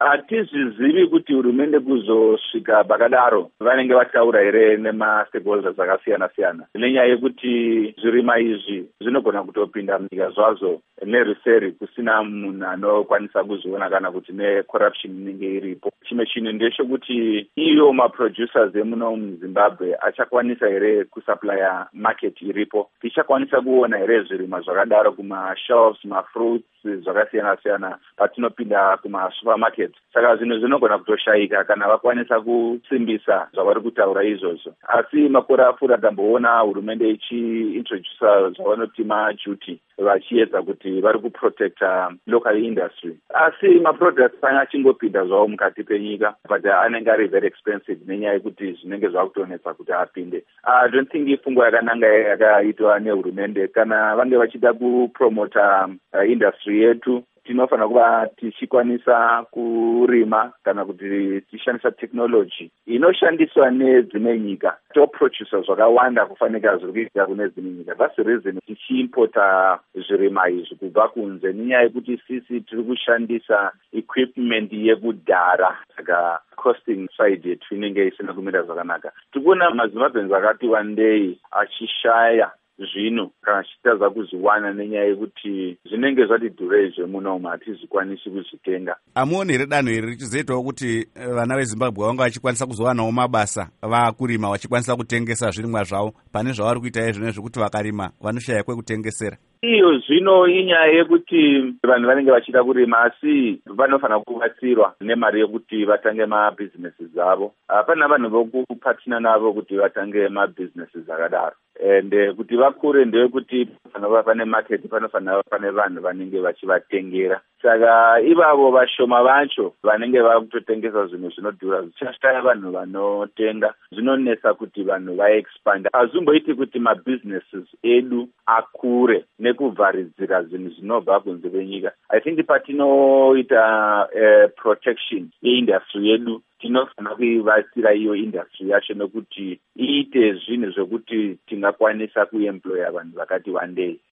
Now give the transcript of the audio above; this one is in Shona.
Hatizvizivi kuti hurumende kuzosvika pakadaro vanenge vataura here nemastakeholders akasiyana-siyana, nenyaya yekuti zvirima izvi zvinogona kutopinda munyika zvazo neruseri kusina munhu anokwanisa kuzviona kana kuti necorruption inenge iripo. Chimwe chinhu ndechekuti iyo maproducers emuno muZimbabwe achakwanisa here kusuplya market iripo. Tichakwanisa kuona here zvirima zvakadaro kumashelves, mafruits zvakasiyana-siyana patinopinda kumasupermarket. Saka zvinhu zvinogona kutoshayika kana vakwanisa kusimbisa zvavari kutaura izvozvo. Asi makore apfuura tamboona hurumende ichiintrodusa zvavanoti maduty vachiedza kuti vari kuprotecta local industry. Asi maproducts achingopinda zvavo mukati penyika, but anenge ari very expensive nenyaya yekuti zvinenge zvakutonetsa kuti apinde. I don't think ifungo yakananga yakaitwa nehurumende kana vange vachida kupromota industry yetu. Tinofanira kuva tichikwanisa kurima kana kuti tishandisa technology inoshandiswa nedzimwe nyika toproducer zvakawanda kufanika zviri kuitika kune dzimwe nyika. That's the reason tichiimpota zvirima izvi kubva kunze, nenyaya yekuti sisi tiri kushandisa equipment yekudhara, saka costing side yetu inenge isina kumira zvakanaka. Tikuona maZimbabweans akati wandei achishaya zvino kana chitaza kuzviwana nenyaya yekuti zvinenge zvati dhurei zvemunomu hatizvikwanisi kuzvitenga. Amuoni here danho iri richizoitawo kuti vana veZimbabwe vanga vachikwanisa kuzowanawo mabasa vakurima vachikwanisa kutengesa zvirimwa zvavo pane zvavari kuita izvino zvekuti vakarima vanoshaya kwekutengesera? Iyo zvino inyaya yekuti vanhu vanenge vachida kurima asi vanofanira kubatsirwa nemari yekuti vatange mabhizinesi avo. Hapana vanhu vokupatina navo kuti vatange mabhizinesi akadaro. And kuti vakure ndeyekuti panofanira pane market, panofanira pane vanhu vanenge vachivatengera. Saka ivavo vashoma vacho vanenge vakutotengesa zvinhu zvinodhura zvichashaya vanhu vanotenga. Zvinonesa kuti vanhu vaexpand. Hazvimboiti kuti mabhizinesi edu akure nekuvharidzira zvinhu zvinobva kunze kwenyika. I think patinoita protection yeindustry yedu tinofanira kuivatsira iyo industry yacho nekuti iite zvinhu zvokuti tingakwanisa kuemploya vanhu vakati wandei.